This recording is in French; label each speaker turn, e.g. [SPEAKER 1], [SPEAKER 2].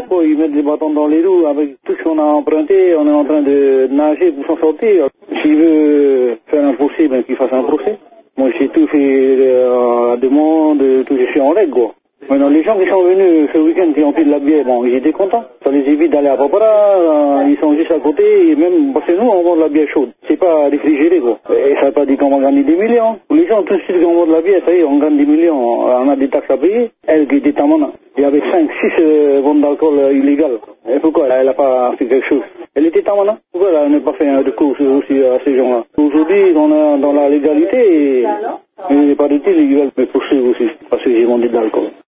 [SPEAKER 1] Pourquoi ils mettent des bâtons dans les roues avec tout ce qu'on a emprunté, on est en train de nager pour s'en sortir. S'il veut faire un procès, ben qu'il fasse un procès. Moi j'ai tout fait la demande, tout je suis en règle quoi. Maintenant les gens qui sont venus ce week-end qui ont pris de la bière, bon ils étaient contents. Ça les évite d'aller à Papara, ils sont juste à côté, et même parce que nous on vend de la bière chaude. C'est pas réfrigéré quoi. Et ça veut pas dire qu'on va gagner des millions. Les gens tout de suite quand on vend de la bière, ça y est, on gagne des millions, on a des taxes à payer. Elle qui était tamana. Il y avait 5-6 ventes d'alcool illégales. Et pourquoi elle n'a pas fait quelque chose? Elle était tamana. Pourquoi elle n'a pas fait un recours aussi à ces gens-là? Aujourd'hui, dans la légalité, il n'y a pas de illégal, mais poursuivre aussi, parce que j'ai vendu de l'alcool.